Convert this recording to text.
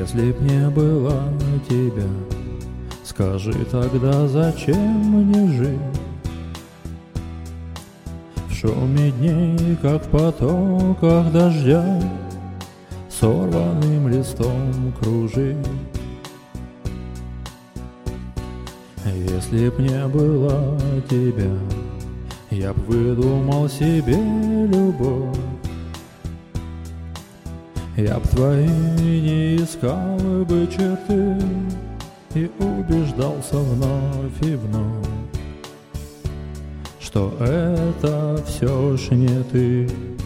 Если б не было тебя, скажи тогда, зачем мне жить? В шуме дней, как в потоках дождя, сорванным листом кружить. Если б не было тебя, я б выдумал себе любовь. Я б твои не искал бы черты и убеждался вновь и вновь, что это все ж не ты.